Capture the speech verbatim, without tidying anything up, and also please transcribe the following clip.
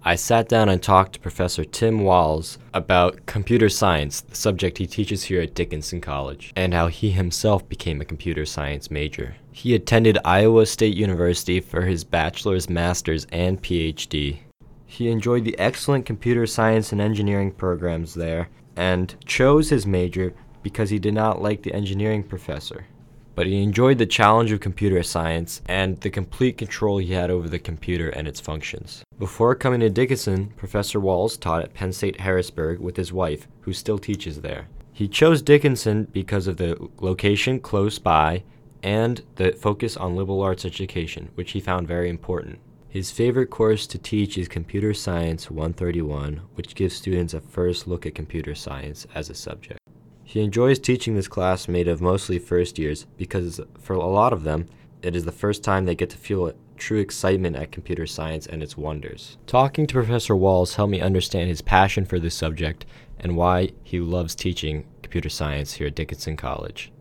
I sat down and talked to Professor Tim Walls about computer science, the subject he teaches here at Dickinson College, and how he himself became a computer science major. He attended Iowa State University for his bachelor's, master's, and P H D. He enjoyed the excellent computer science and engineering programs there, and chose his major because he did not like the engineering professor. But he enjoyed the challenge of computer science and the complete control he had over the computer and its functions. Before coming to Dickinson, Professor Walls taught at Penn State Harrisburg with his wife, who still teaches there. He chose Dickinson because of the location close by and the focus on liberal arts education, which he found very important. His favorite course to teach is Computer Science one thirty-one, which gives students a first look at computer science as a subject. He enjoys teaching this class made of mostly first years because for a lot of them, it is the first time they get to feel true excitement at computer science and its wonders. Talking to Professor Walls helped me understand his passion for this subject and why he loves teaching computer science here at Dickinson College.